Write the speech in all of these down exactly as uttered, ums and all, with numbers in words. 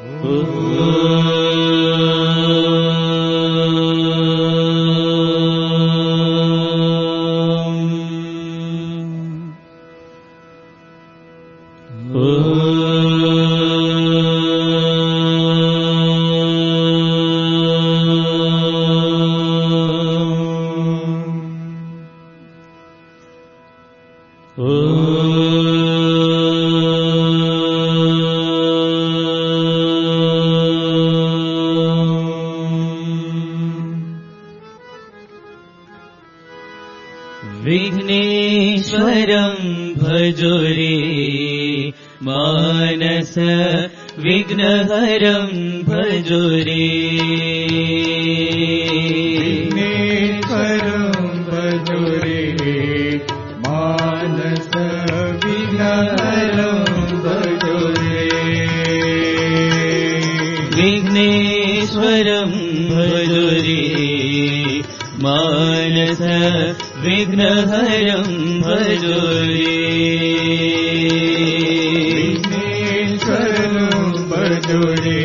विघ्नेश्वरं भजो रे मानस विघ्नहरं भजो रे विघ्नेश्वरं भजो रे मानस विघ्नहरं भजो रे विघ्नेश्वरं भजो रे मानस विघ्नहरं भजो रे विघ्नेश्वरं भजो रे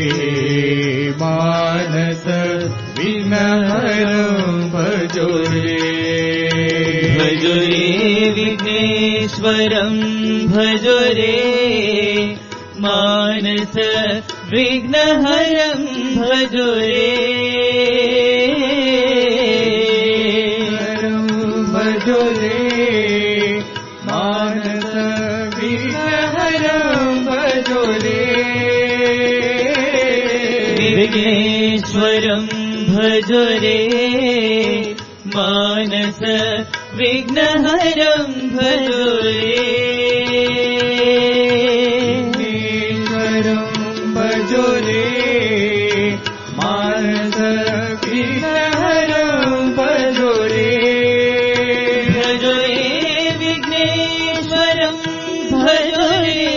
मानस विघ्नहरं भजो रे भजो रे विघ्नेश्वरं भजो रे मानस विघ्नहरं भजो रे भजो रे मानस विघ्नहरं भजो रे विघ्नेश्वरं भजो रे मानस विघ्नहरं भजो रे विघ्नेश्वरं भजो रे मानस विघ्नहरं भजो रे भजो रे विघ्नेश्वरं भजो रे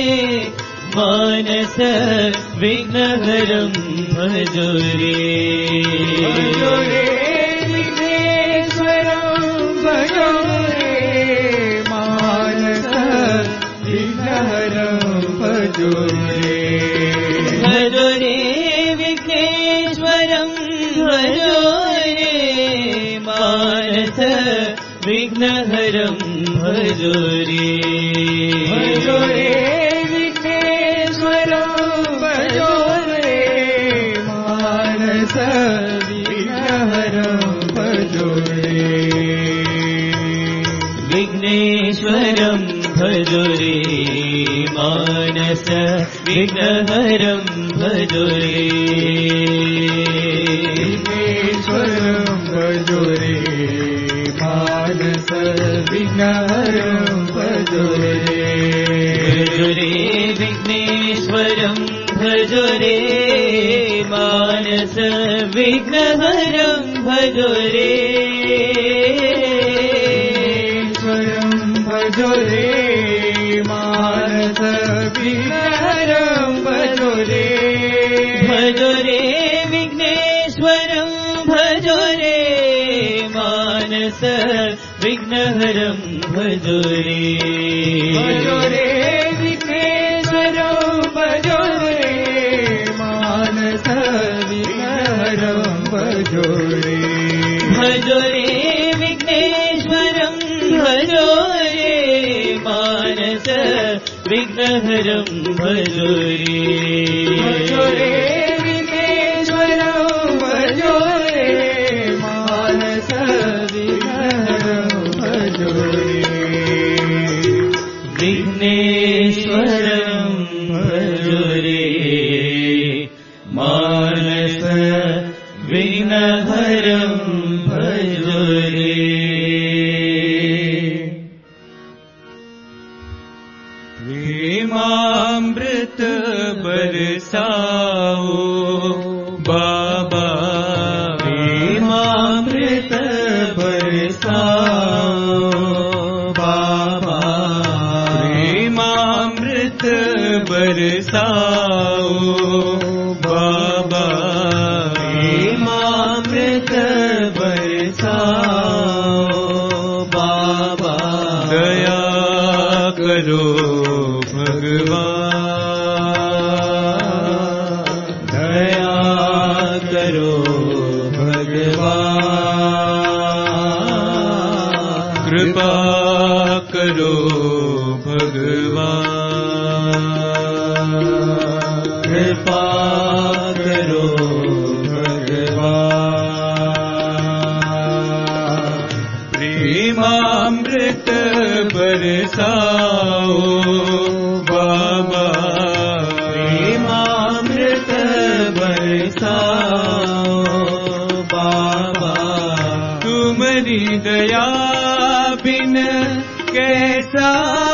मानस विघ्नहरं भजो रे भजो रे विघ्नेश्वरं भजो रे मानस विघ्नहरं भजो रे भजो रे विघ्नेश्वरं भजो रे मानस विघ्नहरं भजो रे भजो रे विघ्नेश्वरं भजो रे मानस विघ्नहरं भजो रे विघ्नेश्वरं भजो रे मानस विघ्नहरं भजो रे विघ्नेश्वरं भजो रे मानस विघ्नहरं भजो रे भजो रे विघ्नेश्वरं भजो रे मानस विघ्नहरं भजो रे विघ्नेश्वरं भजो रे मानस विघ्नहरं भजो रे भजो रे विघ्नेश्वरं भजो रे मानस विघ्नहरं भजो रे भजो रे विघ्नेश्वरं भजो रे मानस विघ्नहरं भजो रे भजो रे विघ्नेश्वरं भजो रे मानस विघ्नहरं भजो रे भजो रे विघ्नेश्वरं भजो रे मानस विघ्नहरं भजो रे विघ्नेश्वरं भजो रे मानस विघ्नहरं भजो रे प्रेमामृत बरसाओ बाबा प्रेमामृत बरसाओ बाबा प्रेमामृत बरसाओ बाबा प्रेमामृत बरसाओ बाबा दया करो भगवान करो भगवान, कृपा करो भगवान, प्रेमामृत बरसाओ बाबा, प्रेमामृत बरसाओ बाबा, तुम्हारी दया बिन कैसा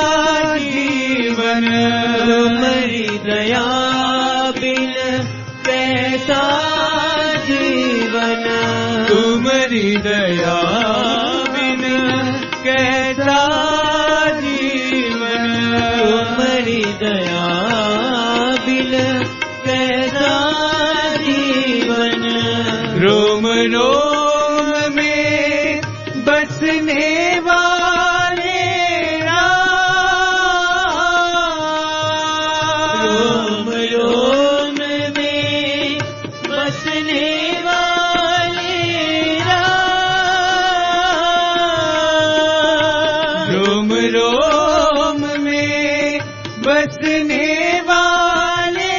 जीवन, तुम्हारी दया बिन कैसा जीवन, तुम्हारी दया बिन कैसा जीवन, तुम्हारी दया बिन कैसा जीवन, रोम रोम में बसने वाले रोम रोम में बसने वाले रोम रोम में बसने वाले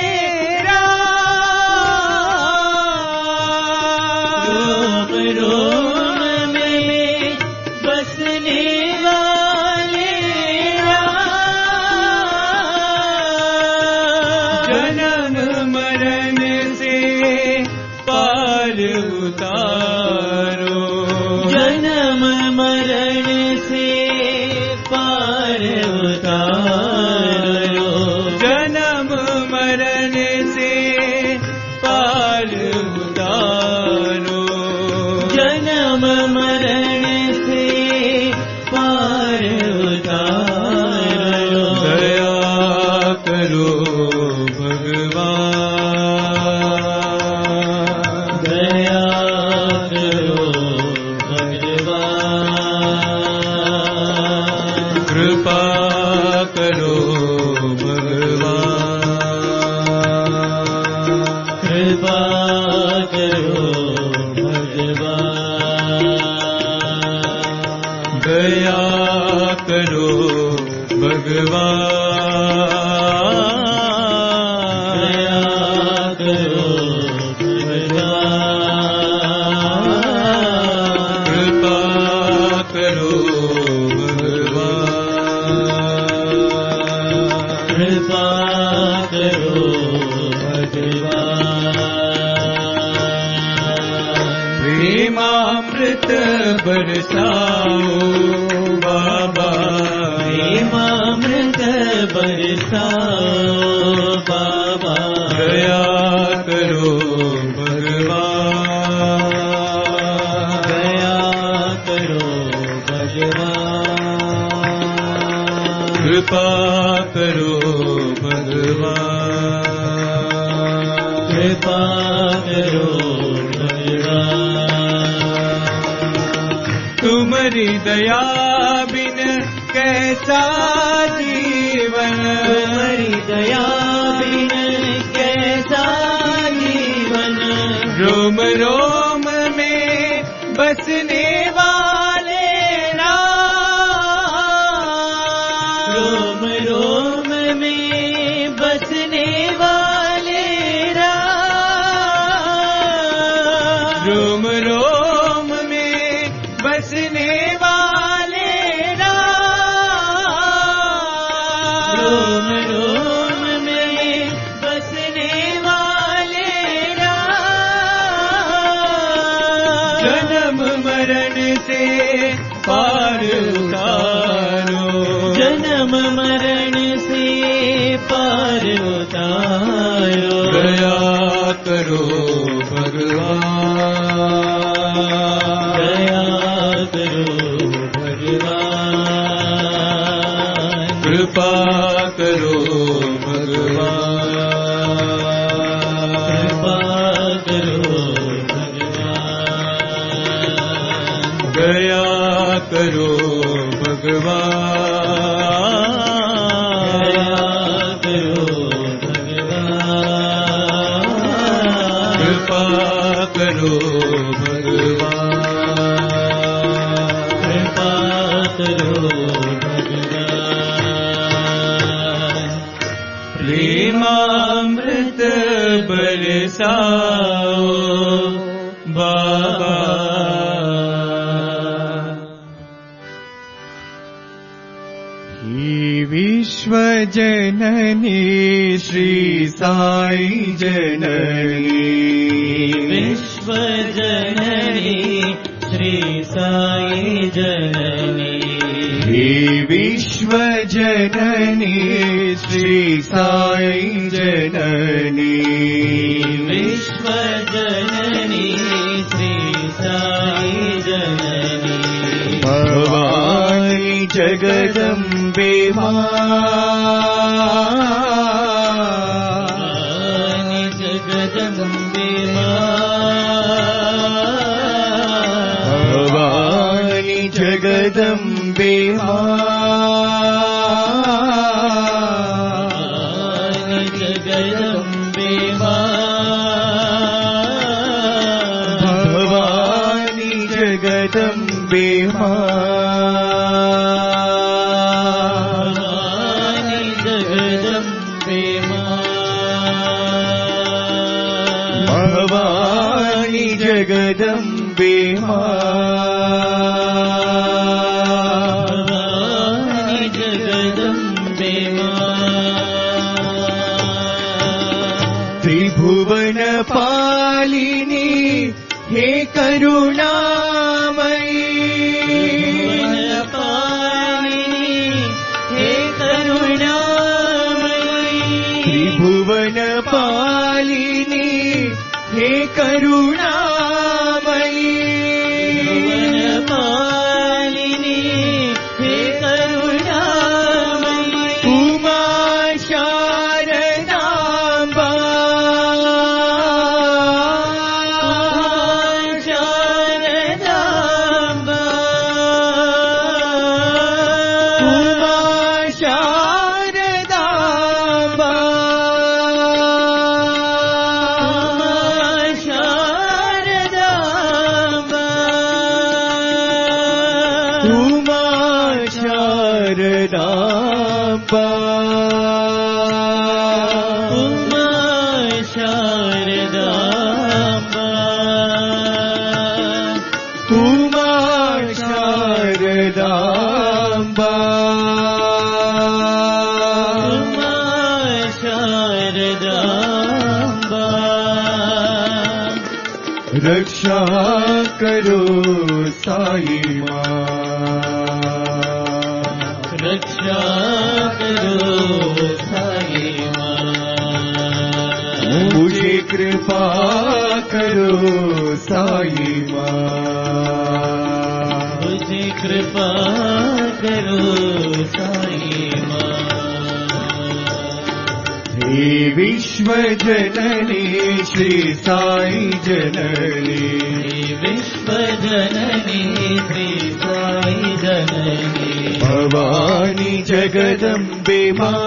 रोम रोम में बसने वाले जन्म मरण से पार उतारो, जन्म मरण से पार उतारो, जन्म मरण से पार उतारो, जन्म मरण से पार उतारो, दया करो भगवान, दया करो भगवान, कृपा करो भगवान, कृपा करो भगवान, दया करो भगवान, दया करो भगवान, कृपा करो भगवान, कृपा करो भगवान, प्रेमामृत बरसाओ बाबा, प्रेमामृत बरसाओ बाबा, दया करो भगवान, दया करो भगवान, कृपा करो भगवान, कृपा करो भगवान, तुम्हारी दया बिन कैसा जीवन, तुम्हारी दया बिन कैसा जीवन, रोम रोम में बसने वाले रोम रोम में बसने वाले रोम रोम में बसने वाले रोम रोम में बसने वाले जन्म मरण से पार उतारो, जन्म मरण से पार उतारो, दया करो भगवान, दया करो भगवान, कृपा करो भगवान, कृपा करो भगवान, दया करो भगवान, दया करो भगवान, कृपा करो भगवान, कृपा करो भगवान, प्रेमामृत बरसाओ बाबा। हे विश्व जननी श्री साई जननी, विश्व जननी श्री साई जननी, हे विश्व जननी श्री साई जननी, विश्व जननी श्री साई जननी, भवानी जगदम्बे भवानी जगदम्बे भवानी जगदम्बे भवानी जगदम्बे भवानी जगदम्बे भवानी जगदम्बे भवानी जगदम्बे भवानी जगदम्बे त्रिभुवन पालिनी हे करुणामयी, हे करुणामयी, त्रिभुवन पालिनी हे करुणामयी, पालिनी हे करुणामयी, उमा शारदाम्बा, शारदाम्बा, उमा शारदाम्बा, शारदाम्बा, उमा शारदाम्बा, उमा शारदाम्बा, उमा शारदाम्बा, उमा शारदाम्बा, रक्षा करो साई माँ, रक्षा करो साई माँ, मुझे कृपा करो साई माँ, मुझे कृपा करो साई माँ, हे विश्व जननी श्री साई जननी, विश्व जननी श्री साई जननी, भवानी जगदम्बे माँ,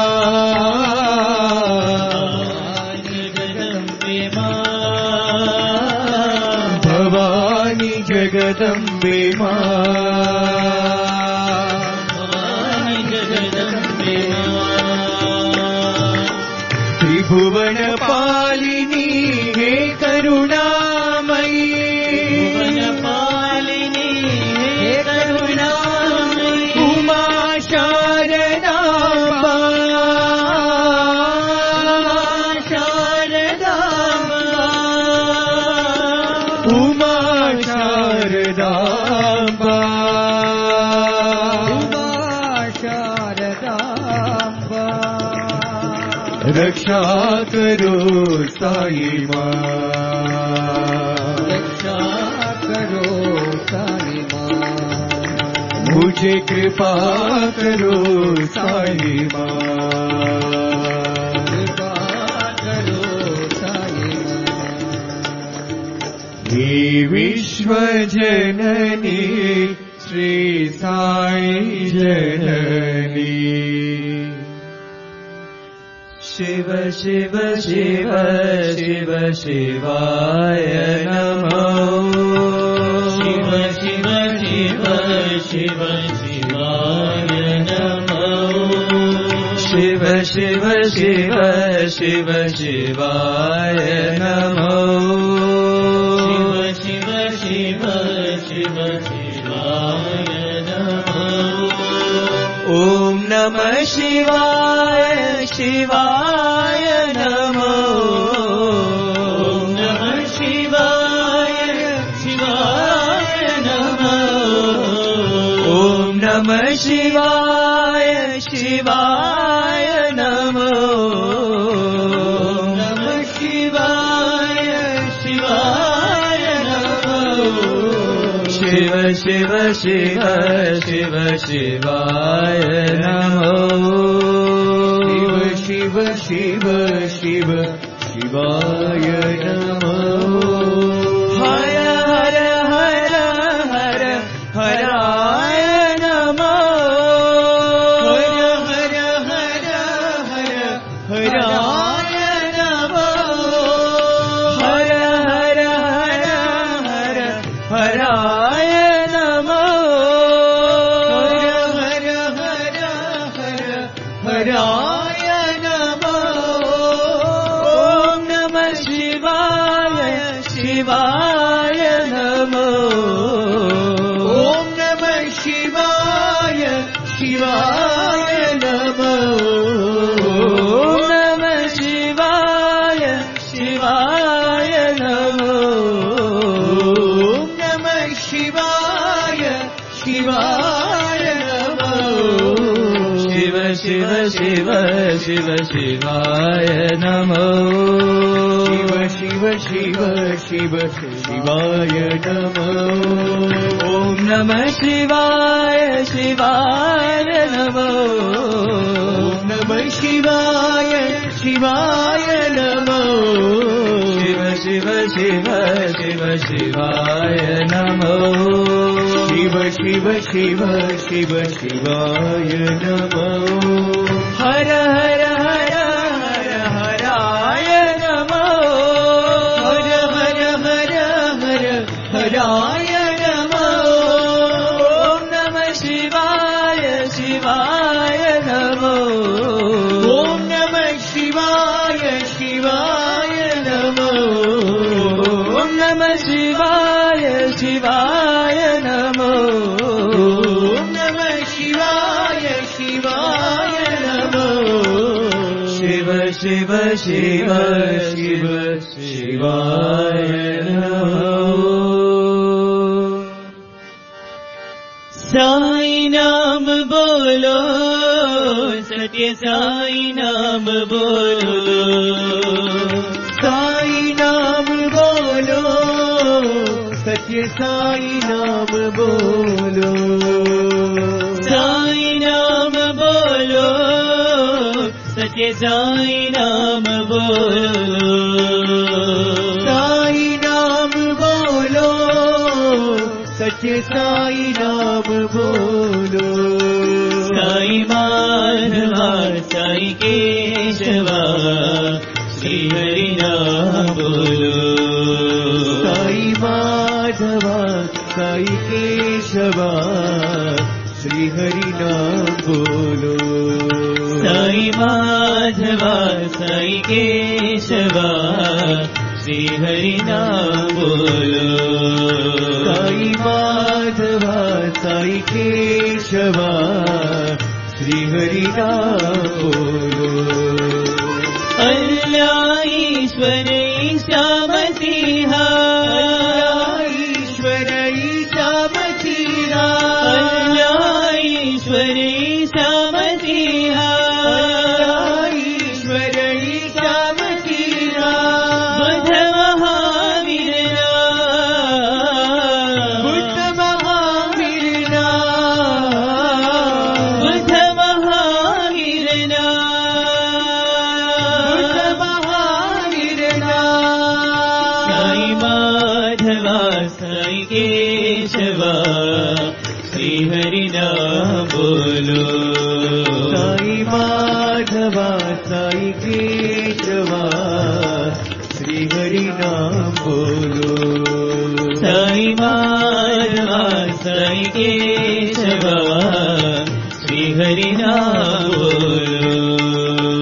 भवानी जगदम्बे माँ, भवानी जगदम्बे माँ, भवानी जगदम्बे माँ, त्रिभुवन पालिनी हे करुणामयी, भुवन पालिनी हे करुणामयी, उमा शारदाम्बा, शारदाम्बा, उमा शारदाम्बा, रक्षा करो साई माँ, रक्षा करो साई माँ, मुझे कृपा करो साई माँ, कृपा करो साई माँ, हे विश्व जननी श्री साई जननी, शिव शिव शिव शिव शिवाय नमो, शिव शिव शिव शिव शिवाय नमो, शिव शिव शिव शिव शिवाय नमो शिव शिव शिव शिवाय नमो ॐ नमः शिवाय शिवाय नमो ॐ नमः शिवाय शिवाय नमो ॐ नमः शिवाय शिवाय नमो नमः शिवाय शिवाय नमो शिव शिव शिव शिव शिवाय नमो शिव शिव शिव शिवाय नमो हर हर हर हर हराय नमो हर हर हर हर हराय नमो हर हर हर हर हराय नमो हर हर हर हर हराय नमो ॐ नमः शिवाय शिवाय नमो ॐ नमः शिवाय शिवाय नमो ॐ नमः शिवाय शिवाय नमो ॐ नमः शिवाय शिवाय नमो शिव शिव शिव शिव शिवाय नमो शिव शिव शिव शिव शिवाय नमो ॐ नमः शिवाय शिवाय नमो ॐ नमः शिवाय शिवाय नमो शिव शिव शिव शिव शिवाय नमो शिव शिव शिव शिव शिवाय नमो हर हर हर हर हराय नमो हर हर हर हर हराय नमो ॐ नमः शिवाय शिवाय नमो ॐ नमः शिवाय शिवाय नमो ॐ नमः शिवाय शिवाय नमो ॐ नमः शिवाय शिवाय नमो शिव शिव शिव शिव शिवाय नमो साई नाम बोलो सत्य साई नाम बोलो साई नाम बोलो सत्य साई नाम बोलो साई नाम बोलो सत्य साई नाम बोलो साई नाम बोलो सत्य साई नाम बोलो साई माधवा साई केशवा श्री हरि नाम बोलो साई माधवा साई केशवा श्री हरि नाम बोलो साई माधवा साई केशवा श्री हरि नाम बोलो साई माधवा साई केशवा श्री हरि नाम बोलो अल्लाह ईश्वर ईसा मसीहा ईश्वर ईसा मसीहा अल्लाह ईश्वर ईसा मसीहा ईश्वर ईसा मसीहा बुद्ध महावीरना बुद्ध महावीरना बुद्ध महावीरना बुद्ध महावीरना साई माधवा साई केशवा श्री हरि नाम बोलो साई माधवा साई केशवा श्री हरि नाम बोलो साई माधवा साई केशवा श्री हरि नाम बोलो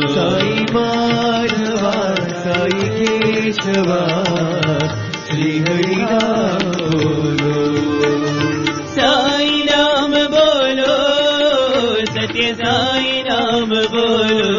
केशव श्री हरि नाम बोलो साई नाम बोलो सत्य साई नाम बोलो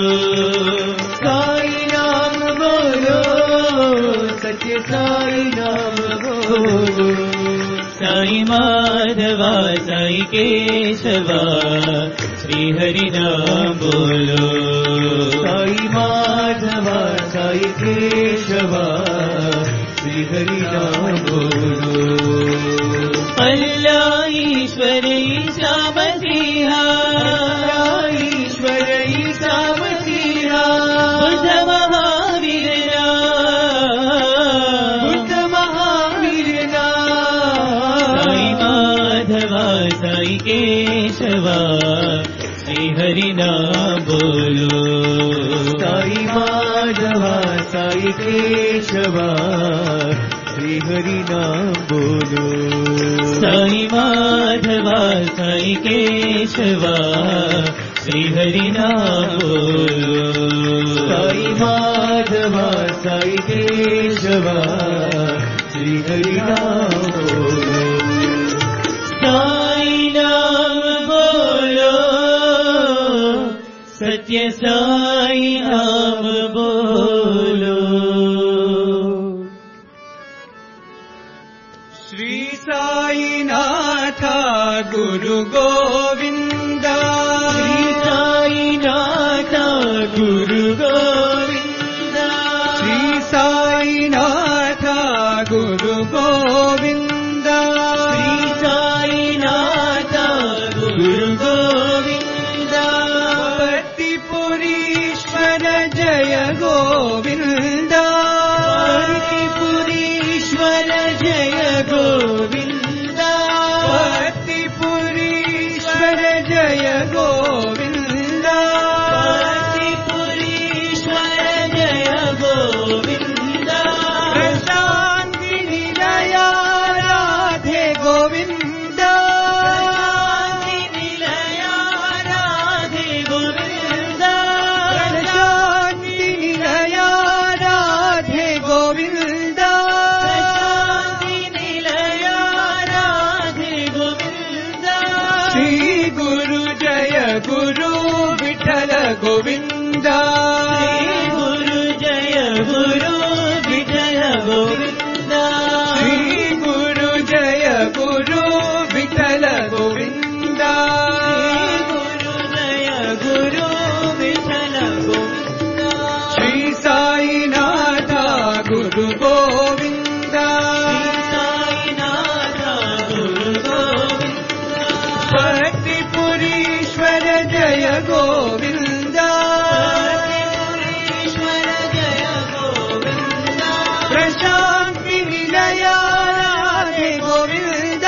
साई नाम बोलो सत्य साई नाम बोलो साई माधवा साई केशवा श्री हरि नाम बोलो साई माधवा साई केशवा श्री हरि नाम बोलो अल्लाह ईश्वर ईसा मसीहा ईश्वर ईसा मसीहा बुद्ध महावीर बुद्ध महावीर साई माधवा साई केशवा श्री हरि नाम बोलो साई माधवा साई केशवा श्री हरि नाम बोलो साई माधवा साई केशवा श्री हरि नाम बोलो साई माधवा साई केशवा श्री हरि नाम बोलो साई नाम बोलो सत्य साई नाम बोलो श्री साईनाथ गुरु गोविंद श्री साईनाथ गुरु गोविंद श्री साईनाथ गुरु गोविंद श्री साईनाथ गुरु गोविंद पतिपुरीश्वर जय गोविंद पतिपुरीश्वर जय गोविंद पतिपुरीश्वर जय गोविंद पतिपुरीश्वर जय गोविंद प्रशांति निलया राधे गोविंद शांति निलया राधे गोविंद प्रशांति निलया राधे गोविंद शांति निलया राधे गोविंद श्री गुरु जय गुरु विठल गोविंद श्री गुरु जय गुरु विठल गोविंद श्री गुरु जय गुरु विठल गोविंद श्री गुरु जय गुरु विठल गोविंद श्री साईनाथ गुरु गोविंद श्री साईनाथ गुरु गोविंद पतिपुरीश्वर जय गोविंद पतिपुरीश्वर जय गोविंद प्रशांति निलया राधे गोविंद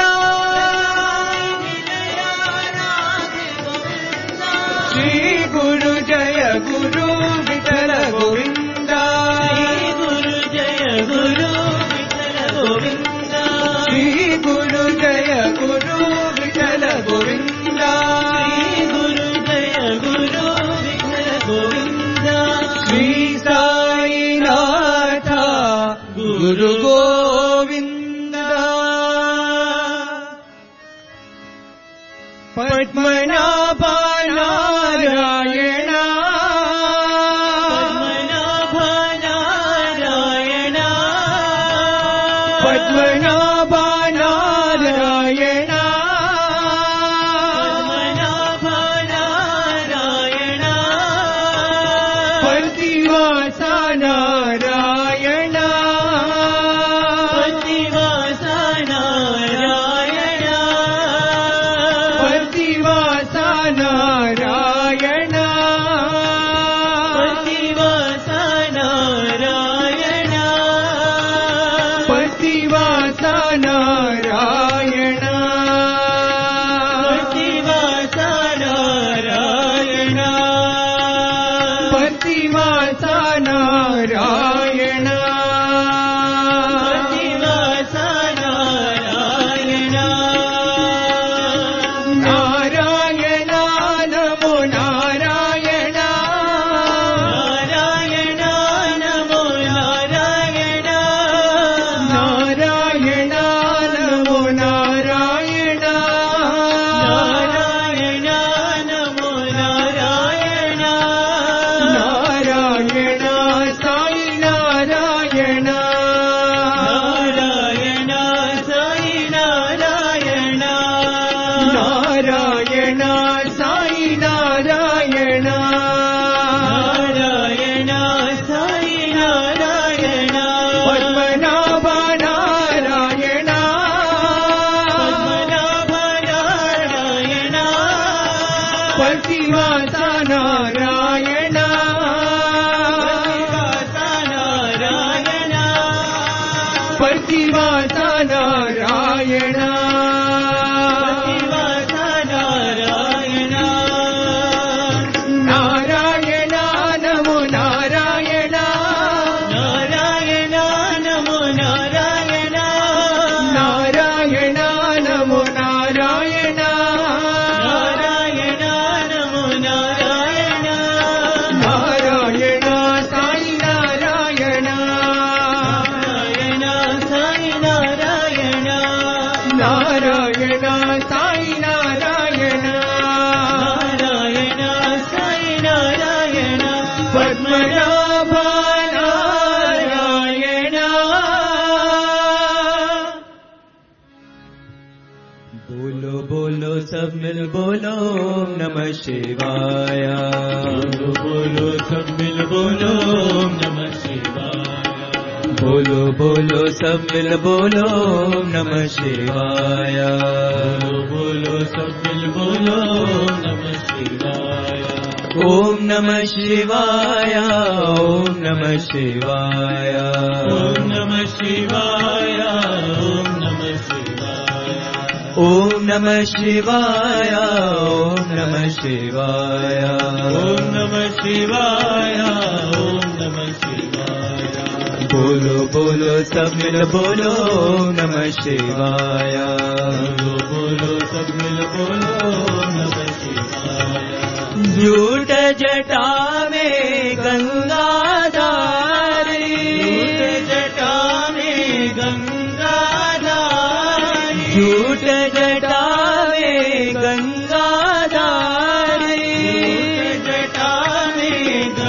निलया राधे गोविंद श्री गुरु जय गुरु विठल गोविंद श्री गुरु जय गुरु विठल गोविंद श्री गुरु जय गुरु विठल गोविंद श्री गुरु जय गुरु विठल गोविंद श्री साईनाथ गुरु गोविंद पद्मनाभ नारायण पद्मनाभ नारायण पद्मनाभ नारायण पद्मनाभ नारायण प्रतिवास नारायण प्रतिवास नारायण प्रतिवास नारायण प्रतिवास नारायण प्रतिवास नारायण प्रतिवास नारायण प्रतिवास नारायण प्रतिवास नारायण नारायण नमो नारायण नारायण नमो नारायण నారాయణ పతివాస నారాయణ నారాయణ నమో నారాయణ నారాయణ నమో నారాయణ నారాయణ నమో నారాయణ నారాయణ నమో నారాయణ నారాయణ సాయి నారాయణ నారాయణ సాయి నారాయణ నారాయణ సాయి నారాయణ నారాయణ సాయి నారాయణ పద్మనాభ నారాయణ बोलो बोलो सब मिल बोलो ओम नमः शिवाय बोलो बोलो सब मिल बोलो ओम नमः शिवाय बोलो बोलो सब मिल बोलो ओम नमः शिवाय बोलो बोलो सब मिल बोलो ओम नमः शिवाय ओम नमः शिवाय ओम नमः शिवाय ओम नमः शिवाय ओम नमः शिवाय ओम नमः शिवाय ओम नमः शिवाय ओम नमः शिवाय ओम नमः शिवाय बोलो बोलो सब मिल बोलो ओम नमः शिवाय बोलो बोलो सब मिल बोलो ओम नमः शिवाय झूठ जटा में गंगाधारी जटा में गंगाधारी झूठ जटा में गंगाधारी जटा में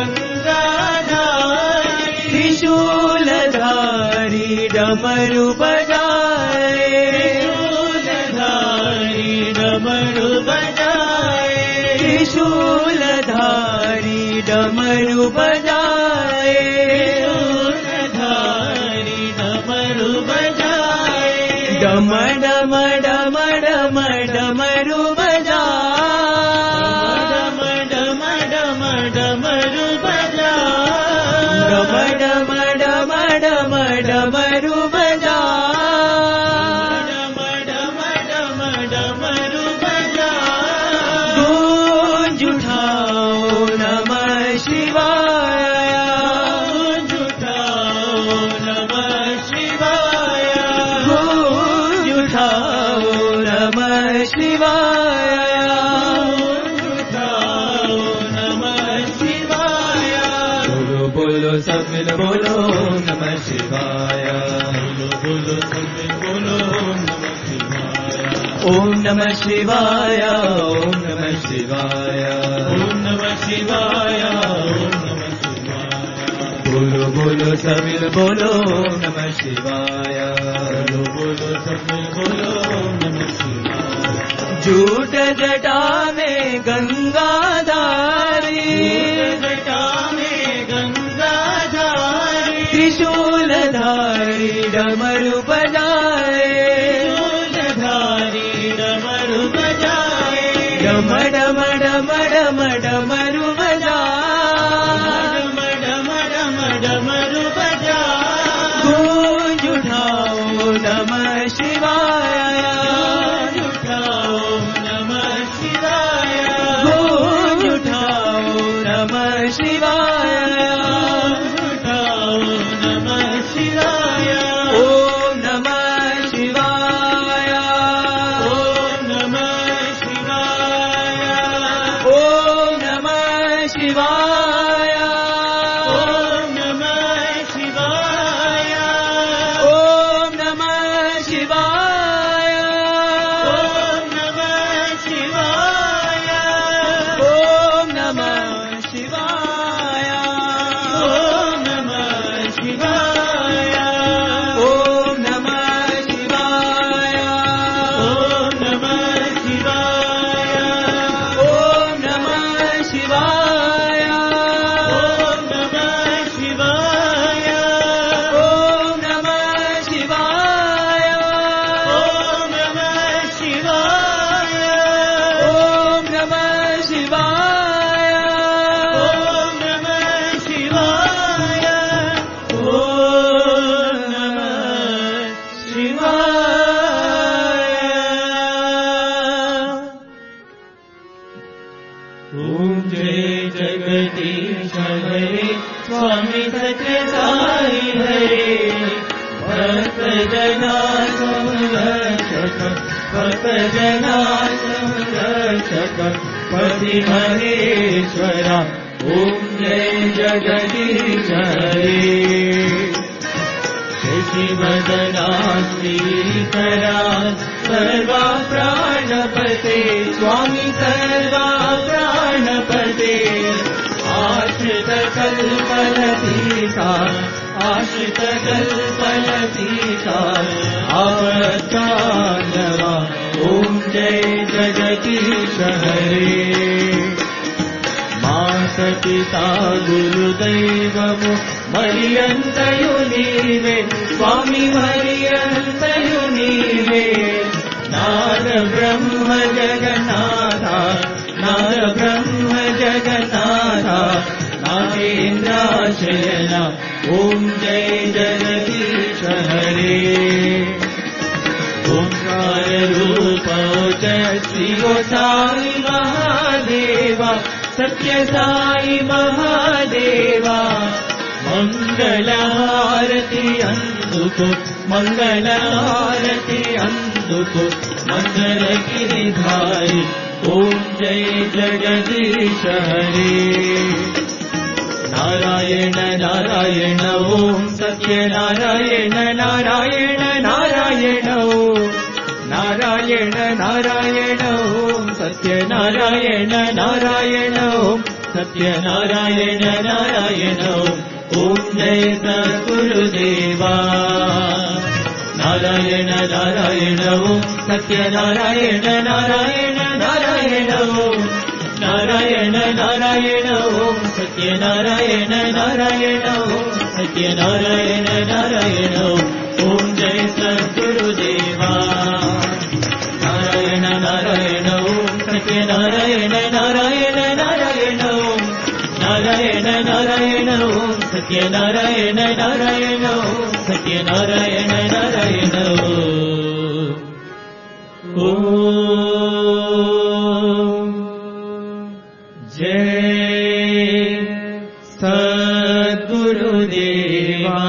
गंगाधारी त्रिशूलधारी डमरू बजाए त्रिशूलधारी डमरू बजाए त्रिशूलधारी डमरू बजाए त्रिशूलधारी डमरू बजाए डम डम डम डम डमरू बजा डम डम डम डमरू बजा डम डम डम डम डमरू बजा डम डम डम डमरू बजा गूंज उठाओ नमः शिवाय गूंज उठाओ नमः शिवाय गूंज उठाओ नमः शिवाय गूंज उठाओ नमः शिवाय बोलो बोलो सब मिल बोलो ओम नमः शिवाय बोलो बोलो सब मिल बोलो ओम नमः शिवाय ओम नमः शिवाय ओम नमः शिवाय ओम नमः शिवाय ओम नमः शिवाय बोलो बोलो सब मिल बोलो ओम नमः शिवाय बोलो बोलो सब मिल बोलो ओम नमः शिवाय झूठ जटा में गंगाधारी जटा में गंगाधारी त्रिशूलधारी डमरू बजाए त्रिशूलधारी डमरू बजाए डम डम डम डम डमरू बजा डम डम डम डमरू बजा गूंज उठाओ नमः शिवाय उठाओ नमः शिवाय गूंज उठाओ नमः शिवाय उठाओ नमः शिवाय ओम नमः स्वामी सत्य साई हरे भक्त जना संरक्षक भक्त जना संरक्षक पति महेश्वरा ओम जय जगदीश हरे शशिवदना श्रीकरा सर्वा प्राणपते स्वामी सर्वा प्राणपते आश्रित कल्पलतीका आश्रित कल्पलतीका आपत्कांडवा ओम जय जगदीश हरे माता पिता गुरुदैवमु मरियंतयु नीवे स्वामी मरियंतयु नीवे नाद ब्रह्म जगन्नाथा नाद ब्रह्म जगन्नाथा नागेन्द्राशयना ओम जय जगदीश हरे ओंकार रूप च श्री साई महादेवा सत्य साई महादेवा मंगलहारति अंदुको मंगलहारति अंदुको मंगल गिरिधारी ओम जय जगदीश हरे नारायण नारायण ओम सत्य नारायण नारायण नारायण ओम नारायण नारायण ओम सत्य नारायण नारायण ओम सत्य नारायण नारायण ओम जय सद्गुरुदेवा नारायण नारायण ओम सत्य नारायण नारायण नारायण ओम नारायण नारायण ओम सत्य नारायण नारायण ओम सत्य नारायण नारायण ओम जय सद्गुरुदेवा नारायण नारायण ओम सत्य नारायण नारायण नारायण ओम नारायण नारायण ओम सत्य नारायण नारायण ओम सत्य नारायण नारायण ओम जय सद्गुरुदेवा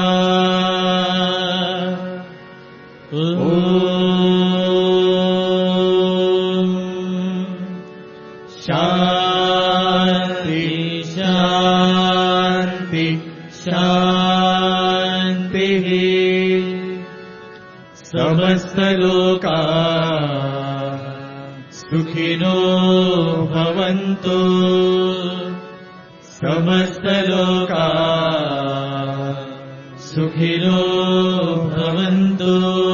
शांति शांति शांति समस्त लोका सुखिनो भवन्तु समस्त लोका सुखिनो भवन्तु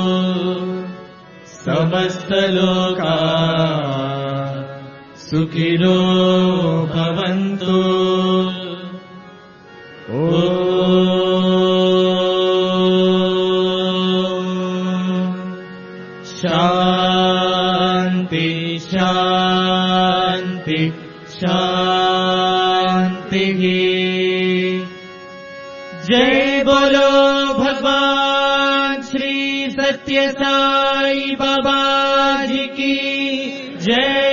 समस्त लोका सुखिनो भवन्तु शांति शांति शांति जय बोलो भगवान श्री सत्य साई बाबा जी की जय।